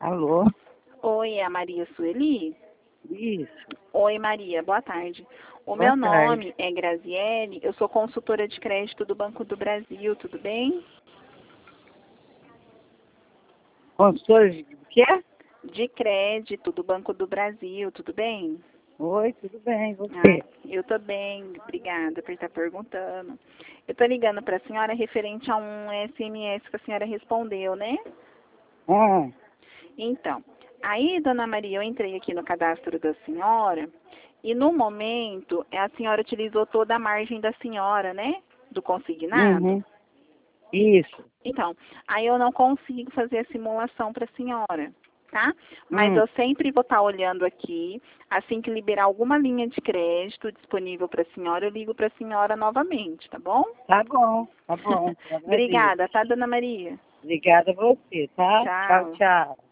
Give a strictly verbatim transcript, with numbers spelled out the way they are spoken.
Alô? Oi, é a Maria Sueli? Isso. Oi, Maria, boa tarde. O Boa meu tarde. nome é Graziele, eu sou consultora de crédito do Banco do Brasil, tudo bem? Consultor de quê? De crédito do Banco do Brasil, tudo bem? Oi, tudo bem, Ah, você? eu tô bem, obrigada por estar perguntando. Eu tô ligando para a senhora referente a um S M S que a senhora respondeu, né? Ah, Então, aí, dona Maria, eu entrei aqui no cadastro da senhora e no momento a senhora utilizou toda a margem da senhora, né? Do consignado. uhum. Isso. Então, aí eu não consigo fazer a simulação para a senhora, tá? Mas Hum, eu sempre vou estar olhando aqui, assim que liberar alguma linha de crédito disponível para a senhora, eu ligo para a senhora novamente, tá bom? tá bom, tá bom. Eu agradeço. Obrigada, tá, dona Maria? Obrigada a você, tá? Tchau, Tchau. tchau.